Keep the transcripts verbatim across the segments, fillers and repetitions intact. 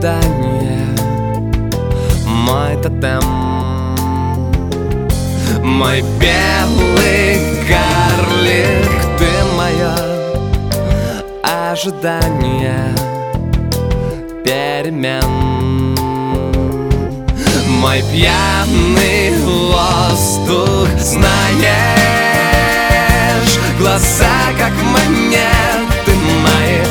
ожидание, мой тотем, мой белый карлик, ты мое ожидание перемен, мой пьяный воздух, знаешь, глаза как монеты мои,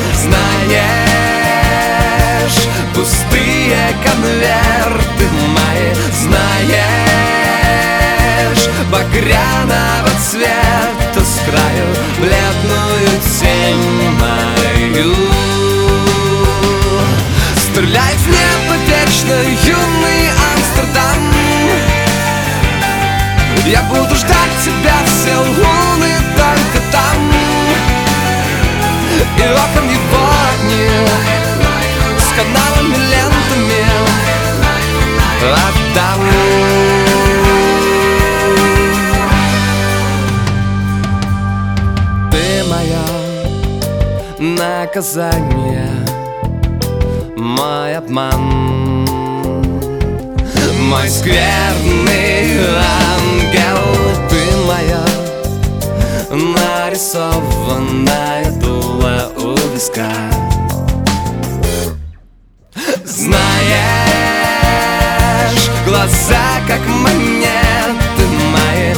знаешь, пустые конверты мои, знаешь, багряного цвета с краю бледную тень мою. Стреляй в небо вечно, юный Амстердам, я буду ждать тебя все луны только там, и окон его огни с каналами, лентами отдам. Ты мое наказание, мой обман, мой скверный ангел, ты моя нарисованная дуло у виска. Знаешь, глаза как монеты мои,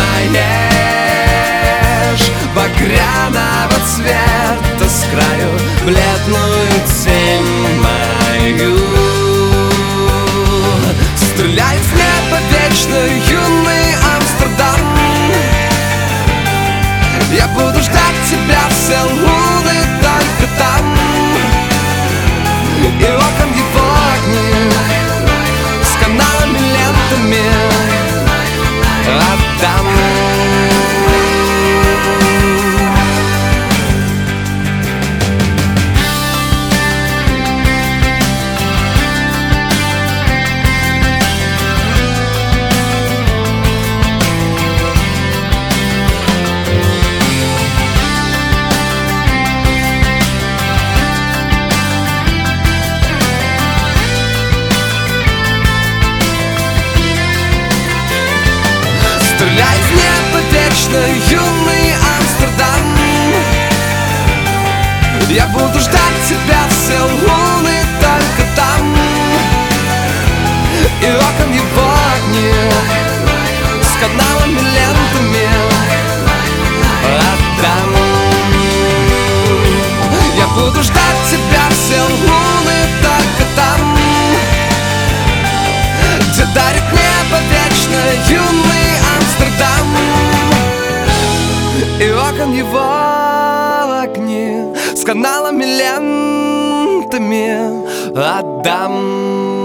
знаешь, багряного цвета с краю бледную тень мою. Стреляй в небо вечно, юный Амстердам, я буду ждать тебя все луны только там, и окон его огни с каналами, лентами отдам. Стреляй в небо вечно, юный Амстердам, я буду ждать тебя все луны только там, и окон его огни с каналами, лентами отдам. Я буду ждать тебя все луны только там, где дарит небо вечно, юный Амстердам, и окон его огни с каналами, лентами отдам.